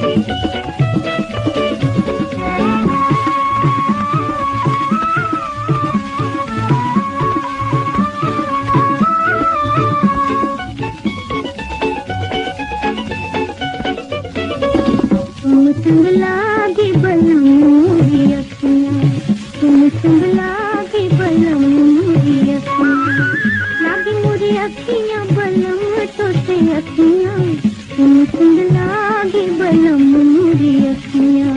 संग लागे बलम मोरी अखियाँ, तुम संग लागे बलम मोरी अखियाँ, लागे मोरी अखियाँ बलम तो से अखियाँ, तुम संग लागे बलम मोरी अखियाँ।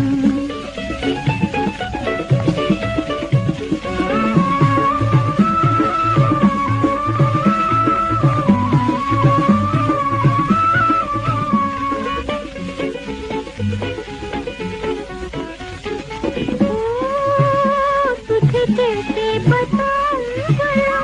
कैसे बताऊं भला,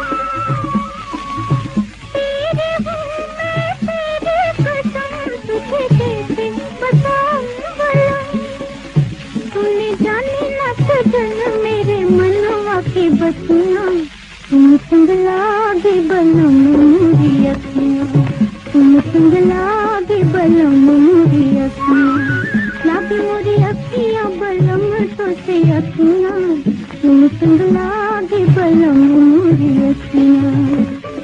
तेरे हूँ मैं तेरे कसम, तुझे कैसे बताऊं भला, तूने जाने ना सजन मेरे मनवा के बतियाँ, तुम संग लागे बलम मोरी अखियाँ, तुम संग लागे बलम मोरी अखियाँ, लागे मोरी अखियाँ बलम तो से अखियाँ, तुम संग लागे बलम मोरी अखियाँ।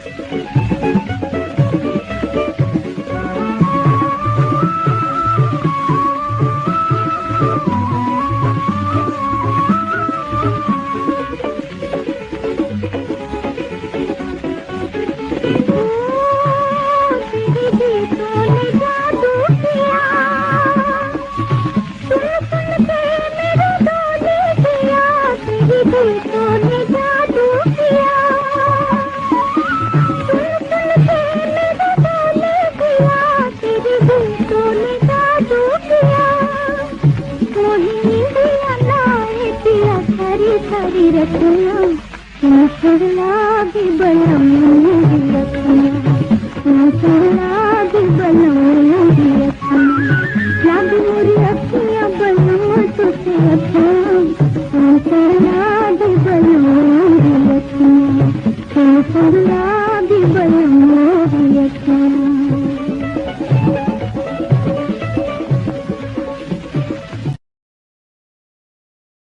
सारी रखना तुम संग लागे बलम मोरी अखियाँ, तुम संग लागे बलम मोरी अखियाँ, लागे मोरी अखियाँ बलम तो से अखियाँ, तुम संग लागे बलम मोरी अखियाँ, तुम संग